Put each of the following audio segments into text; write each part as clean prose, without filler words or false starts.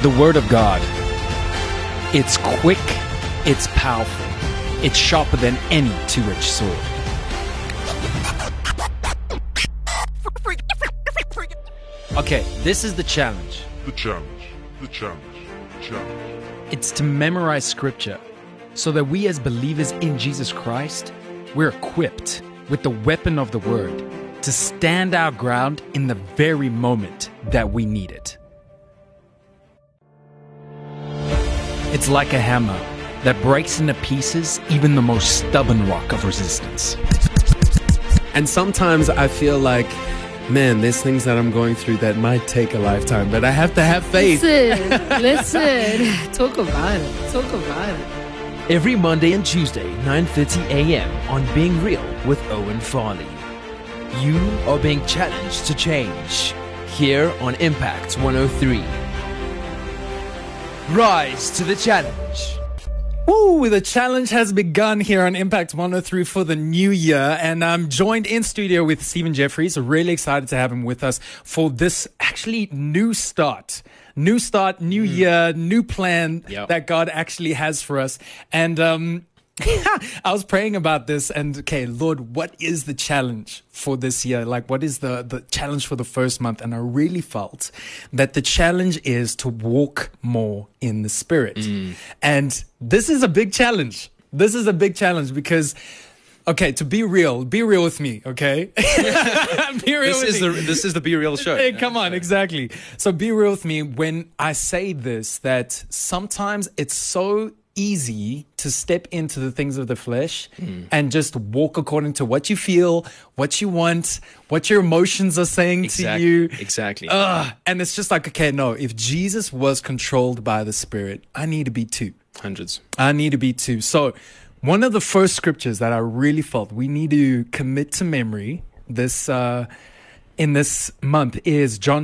The Word of God. It's quick, it's powerful, it's sharper than any two-edged sword. Okay, this is the challenge. The challenge. It's to memorize Scripture so that we as believers in Jesus Christ, we're equipped with the weapon of the Word to stand our ground in the very moment that we need it. It's like a hammer that breaks into pieces even the most stubborn rock of resistance. And sometimes I feel like, man, there's things that I'm going through that might take a lifetime, but I have to have faith. Listen. Talk about it. Every Monday and Tuesday, 9:30 a.m. on Being Real with Owen Farley. You are being challenged to change here on Impact 103. Rise to the challenge. Woo, the challenge has begun here on Impact 103 for the new year, and I'm joined in studio with Stephen Jeffries. Really excited to have him with us for this actually new start, new year, new plan that God actually has for us. And I was praying about this, and okay, Lord, what is the challenge for this year? Like, what is the challenge for the first month? And I really felt that the challenge is to walk more in the Spirit. And this is a big challenge. Because, okay, to be real with me, okay? Be real with me. This is the Be Real show. Hey, come on, exactly. So be real with me when I say this, that sometimes it's so easy to step into the things of the flesh and just walk according to what you feel, what you want, what your emotions are saying to you. Exactly. And it's just like, okay, no, if Jesus was controlled by the Spirit, I need to be too. I need to be too. So one of the first scriptures that I really felt we need to commit to memory this in this month is John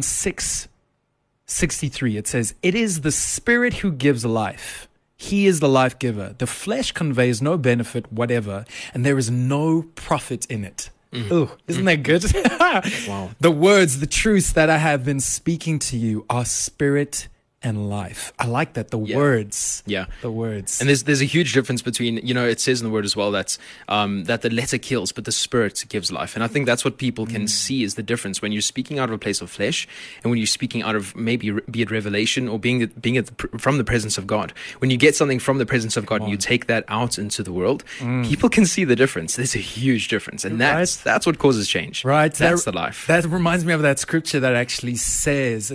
6:63. It says, "It is the Spirit who gives life. He is the life giver. The flesh conveys no benefit whatever, and there is no profit in it." Oh, isn't that good? Wow. The words, the truths that I have been speaking to you are spirit and life. I like that. The words. Yeah. The words. And there's a huge difference between, it says in the word as well that the letter kills, but the Spirit gives life. And I think that's what people can see is the difference when you're speaking out of a place of flesh and when you're speaking out of maybe be it revelation or being from the presence of God. When you get something from the presence of God and you take that out into the world, people can see the difference. There's a huge difference. And that's what causes change. Right. That's the life. That reminds me of that scripture that actually says,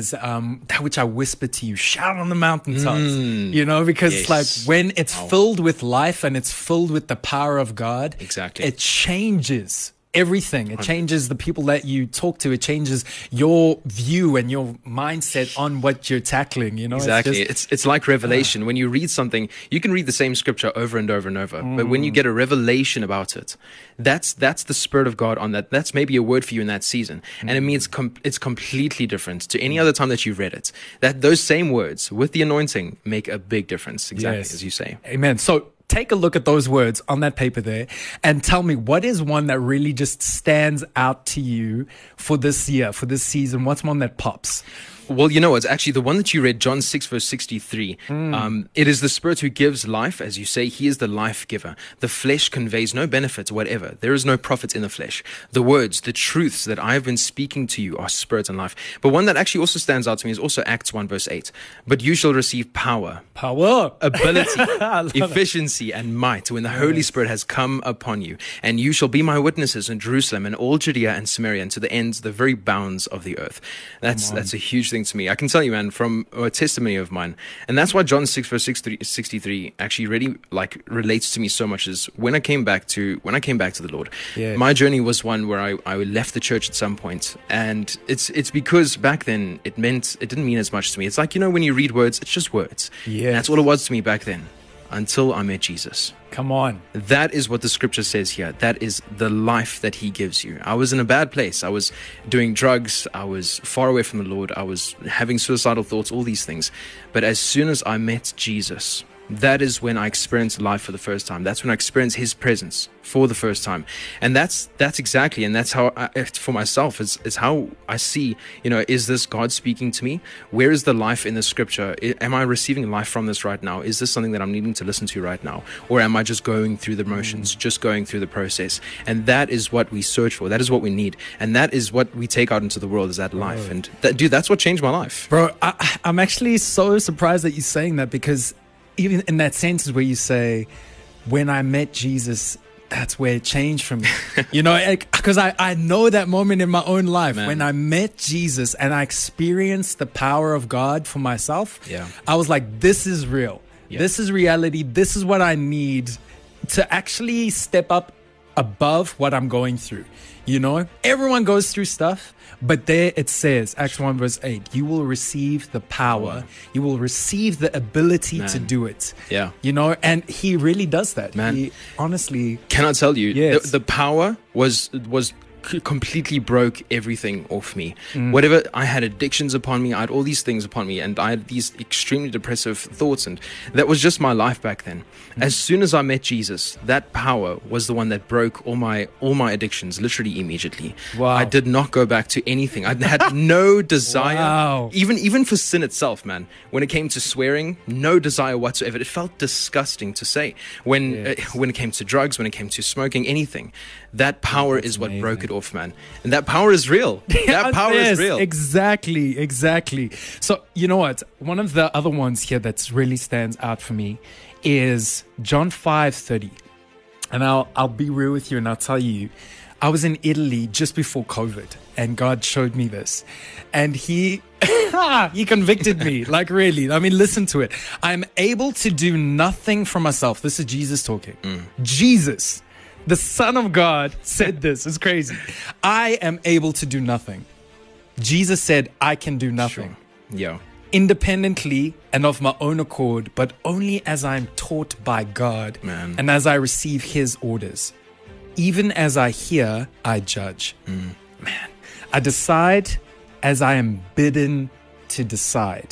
that which I whisper to you, shout on the mountaintops, because it's like when it's filled with life and it's filled with the power of God, it changes everything. It changes the people that you talk to. It changes your view and your mindset on what you're tackling, Exactly. It's like revelation. When you read something, you can read the same scripture over and over and over. But when you get a revelation about it, that's the Spirit of God on that. That's maybe a word for you in that season. And it means it's completely different to any other time that you've read it. That those same words with the anointing make a big difference. Exactly as you say. Amen. So take a look at those words on that paper there and tell me what is one that really just stands out to you for this year, for this season. What's one that pops? Well, it's actually the one that you read, John 6, verse 63. It is the Spirit who gives life. As you say, He is the life giver. The flesh conveys no benefit whatever. There is no profit in the flesh. The words, the truths that I have been speaking to you are spirit and life. But one that actually also stands out to me is also Acts 1, verse 8. But you shall receive power, ability, efficiency, and might when the Holy Spirit has come upon you. And you shall be my witnesses in Jerusalem and all Judea and Samaria and to the ends, the very bounds of the earth. That's a huge thing to me. I can tell you, man, from a testimony of mine, and that's why John 6 verse 63 actually really relates to me so much. Is when I came back to the Lord, my journey was one where I left the church at some point, and it's because back then it didn't mean as much to me. It's like, when you read words, it's just words. That's all it was to me back then, until I met Jesus. Come on. That is what the scripture says here. That is the life that He gives you. I was in a bad place. I was doing drugs. I was far away from the Lord. I was having suicidal thoughts, all these things. But as soon as I met Jesus, that is when I experience life for the first time. That's when I experience His presence for the first time. And that's exactly, and that's how for myself is how I see, is this God speaking to me? Where is the life in the scripture? Am I receiving life from this right now? Is this something that I'm needing to listen to right now? Or am I just going through the motions, just going through the process? And that is what we search for. That is what we need. And that is what we take out into the world, is that life. And that's what changed my life. Bro, I'm actually so surprised that you're saying that, because even in that sentence where you say, when I met Jesus, that's where it changed for me. Because I know that moment in my own life, Man. when I met Jesus and I experienced the power of God for myself. Yeah. I was like, this is real. Yeah. This is reality. This is what I need to actually step up above what I'm going through. Everyone goes through stuff, but there it says, Acts 1 verse 8, you will receive the power. You will receive the ability to do it. Yeah. And He really does that. Man. He honestly, Can I tell you, Yes. the power was completely broke everything off me. Whatever, I had addictions upon me, I had all these things upon me, and I had these extremely depressive thoughts, and that was just my life back then. As soon as I met Jesus, that power was the one that broke all my addictions literally immediately. Wow. I did not go back to anything. I had no desire, Wow. even for sin itself, man. When it came to swearing, no desire whatsoever. It felt disgusting to say. When it came to drugs, when it came to smoking, anything, that power is what broke it off, man. And that power is real. That power Yes, is real. Exactly. So, you know what? One of the other ones here that's really stands out for me is John 5:30. And I'll be real with you and I'll tell you, I was in Italy just before COVID and God showed me this. And He convicted me, like really. I mean, listen to it. I'm able to do nothing for myself. This is Jesus talking. Jesus, the Son of God, said this. It's crazy. I am able to do nothing. Jesus said, I can do nothing. Yeah. Independently and of my own accord, but only as I'm taught by God, Man. and as I receive His orders. Even as I hear, I judge. Man, I decide as I am bidden to decide.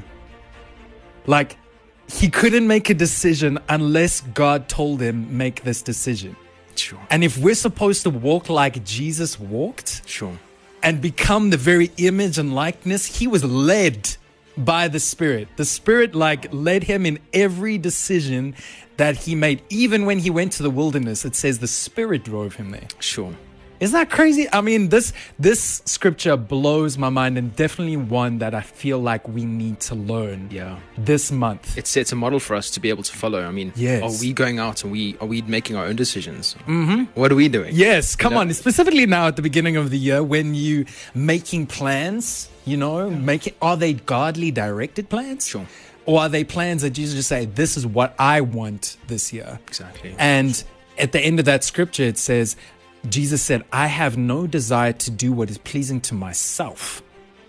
Like, he couldn't make a decision unless God told him, make this decision. Sure. And if we're supposed to walk like Jesus walked Sure. and become the very image and likeness, He was led by the Spirit. The Spirit led Him in every decision that He made. Even when He went to the wilderness, it says the Spirit drove Him there. Sure. Isn't that crazy? I mean, this scripture blows my mind, and definitely one that I feel like we need to learn Yeah. this month. It sets a model for us to be able to follow. I mean, Yes. are we going out and are we making our own decisions? What are we doing? Yes, come know? on. Specifically now at the beginning of the year, when you making plans, are they godly directed plans? Sure. Or are they plans that Jesus just say, this is what I want this year? Exactly. And at the end of that scripture, it says, Jesus said, I have no desire to do what is pleasing to myself.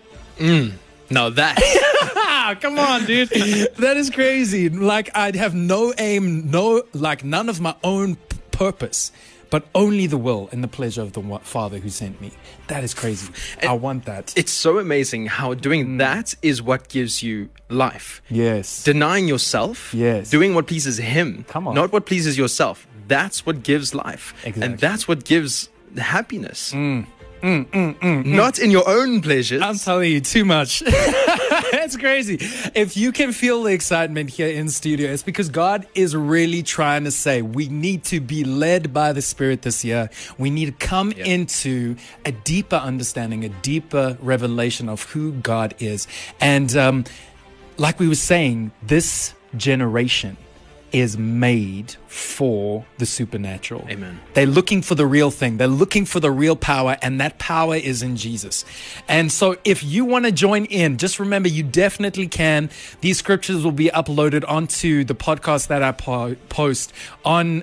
Now that Come on, dude. That is crazy. Like, I'd have no aim, none of my own purpose, but only the will and the pleasure of the Father who sent me. That is crazy. I want that. it's so amazing how doing that is what gives you life. Yes. Denying yourself, Yes. doing what pleases Him, Come on. not what pleases yourself. That's what gives life. Exactly. And that's what gives happiness. Not in your own pleasures. I'm telling you, too much. It's crazy. If you can feel the excitement here in studio, it's because God is really trying to say we need to be led by the Spirit this year. We need to come into a deeper understanding, a deeper revelation of who God is. And like we were saying, this generation is made for the supernatural. Amen. They're looking for the real thing. They're looking for the real power, and that power is in Jesus. And so if you want to join in, just remember you definitely can. These scriptures will be uploaded onto the podcast that I post on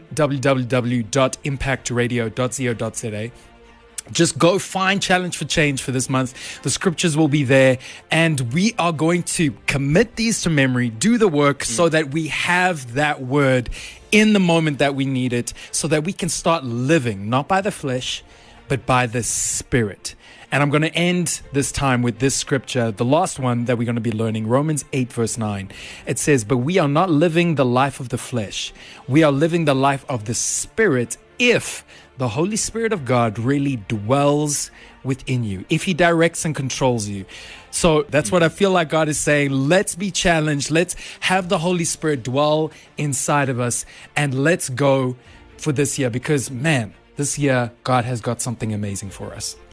www.impactradio.co.za. Just go find Challenge for Change for this month. The scriptures will be there, and we are going to commit these to memory, do the work so that we have that word in the moment that we need it, so that we can start living, not by the flesh, but by the Spirit. And I'm going to end this time with this scripture, the last one that we're going to be learning, Romans 8, verse 9. It says, "But we are not living the life of the flesh. We are living the life of the Spirit if the Holy Spirit of God really dwells within you, if he directs and controls you." So that's what I feel like God is saying. Let's be challenged. Let's have the Holy Spirit dwell inside of us, and let's go for this year, because man, this year God has got something amazing for us.